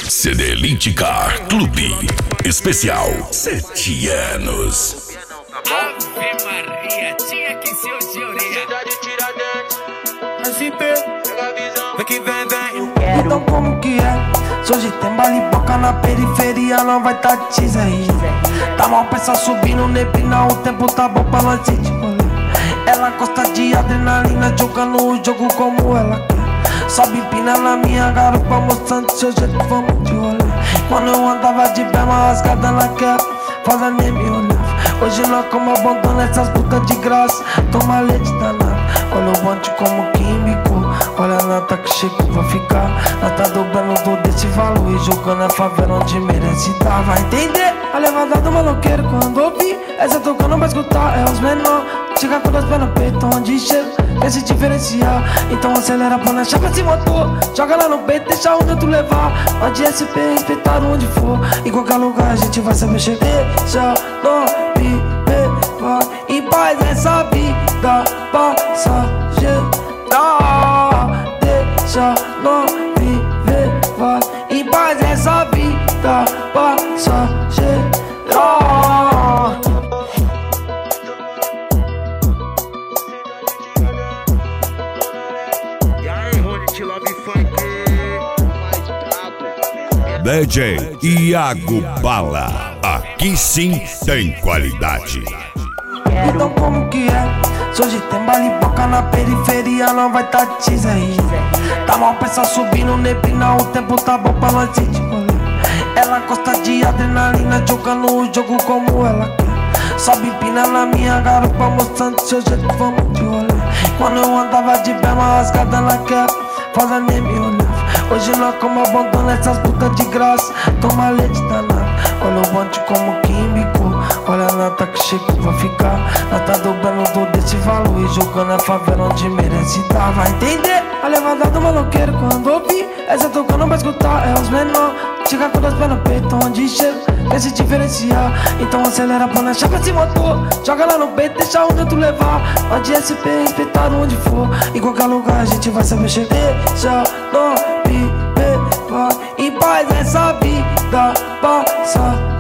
CD Linticar Clube Especial 7 anos. Ave Maria, tinha que ser o de orelha. SP, vem que vem. Então como que é? Se hoje tem baliboca na periferia, não vai tá teaser aí. Tá mal pensar subindo neblina, o tempo tá bom pra nós ir de rolê. Ela gosta de adrenalina, jogando o jogo como ela quer. Sobe empina na minha garupa, mostrando seu jeito, vamos de rolê. Quando eu andava de berma rasgada, ela quer fazer nem me olhar. Hoje nós como abandona essas putas de graça, toma leite danado. Olha o bonde como químico, olha a nota que chegou pra ficar. Nós tá dobrando todo esse valor e jogando a favela onde merece tá. Vai entender a levada do maloqueiro quando ouvir essa tocando pra escutar, é os menor. Chega com os pés no peito, onde chega, quer se diferenciar. Então acelera pra na chapa esse motor, joga lá no peito, deixa onde tu levar. Pode SP, respeitar onde for, em qualquer lugar a gente vai saber chegar. Deixa no viver, vai em paz essa vida passageira. Deixa no viver, vai em paz essa vida passageira. DJ Iago Bala, aqui sim tem qualidade. Então como que é? Se hoje tem baliboca na periferia, não vai tá teaser aí. Tá mal pensar subindo neblina, o tempo tá bom pra nós ir de rolê. Ela gosta de adrenalina, jogando o jogo como ela quer. Sobe empina na minha garupa, mostrando seu jeito, vamos de rolê. Quando eu andava de berma rasgada, ela quer fazer nem me olhar. Hoje nós como abandona essas putas de graça, toma leite danado. Olha o bonde como químico, olha a nota que chegou pra ficar. Nós tá dobrando todo esse valor e jogando a favela onde merece tá. Vai entender a levada do maloqueiro quando ouvir essa tocando pra escutar, é os menor. Chega com os pés no peito, onde chega, quer se diferenciar. Então acelera pra na chapa esse motor, joga lá no peito, deixa onde tu levar. Pode SP, respeitar onde for, em qualquer lugar a gente vai saber chegar. Deixa no viver, vai em paz essa vida passa.